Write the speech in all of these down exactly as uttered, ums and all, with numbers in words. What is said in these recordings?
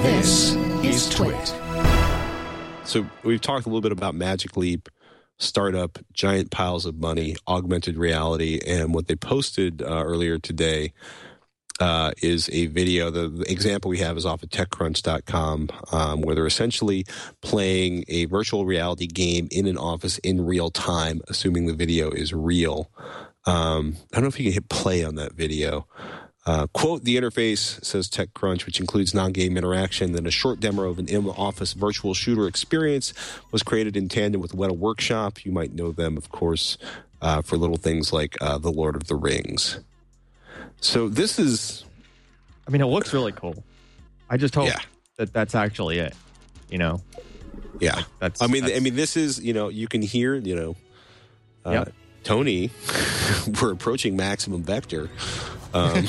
This is Twit. So we've talked a little bit about Magic Leap, startup, giant piles of money, augmented reality, and what they posted uh, earlier today uh, is a video. The, the example we have is off of TechCrunch dot com, um, where they're essentially playing a virtual reality game in an office in real time, assuming the video is real. Um, I don't know if you can hit play on that video. Uh, quote, the interface, says TechCrunch, which includes non-game interaction, then a short demo of an in-office virtual shooter experience was created in tandem with Weta Workshop. You might know them, of course, uh, for little things like uh, The Lord of the Rings. So this is... I mean, it looks really cool. I just hope yeah. that that's actually it, you know? Yeah. Like that's, I mean, that's... I mean, this is, you know, you can hear, you know, uh, yep. Tony, we're approaching maximum vector. Um,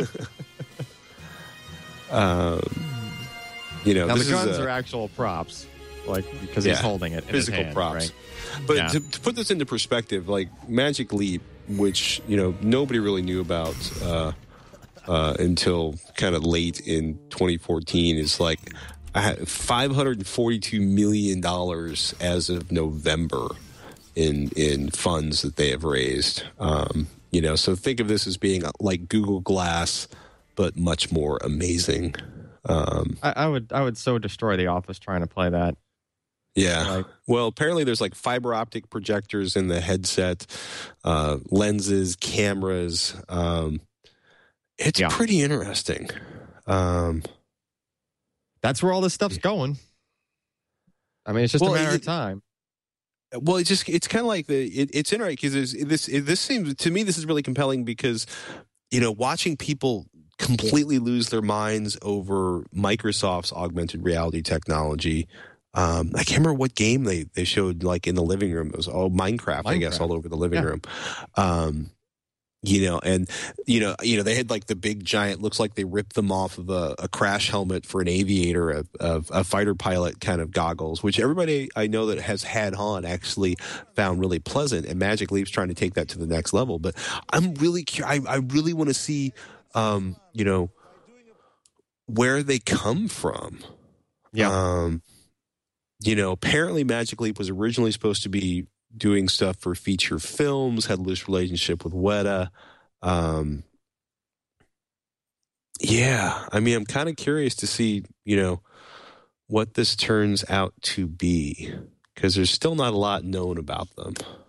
um, you know, now this the guns is a, are actual props, like because yeah, he's holding it in physical his hand, props. right? But yeah. to, to put this into perspective, like Magic Leap, which you know nobody really knew about uh, uh, until kind of late in twenty fourteen, is like five hundred forty-two million dollars as of November in in funds that they have raised. Um, You know, so think of this as being like Google Glass, but much more amazing. Um, I, I would, I would so destroy the office trying to play that. Yeah. Like, well, apparently there's like fiber optic projectors in the headset, uh, lenses, cameras. Um, it's yeah. pretty interesting. Um, That's where all this stuff's going. I mean, it's just well, a matter it, of time. Well, it's just, it's kind of like the, it, it's interesting because this, it, this seems, to me, this is really compelling because, you know, watching people completely lose their minds over Microsoft's augmented reality technology. Um, I can't remember what game they, they showed like in the living room. It was all Minecraft, Minecraft. I guess, all over the living yeah. room. Um, You know, and, you know, you know, they had like the big giant, looks like they ripped them off of a, a crash helmet for an aviator, a, a, a fighter pilot kind of goggles, which everybody I know that has had on actually found really pleasant. And Magic Leap's trying to take that to the next level. But I'm really, I, I really want to see, um, you know, where they come from. Yeah. Um, you know, apparently Magic Leap was originally supposed to be doing stuff for feature films, had a loose relationship with Weta. Um, yeah, I mean, I'm kind of curious to see, you know, what this turns out to be, because there's still not a lot known about them.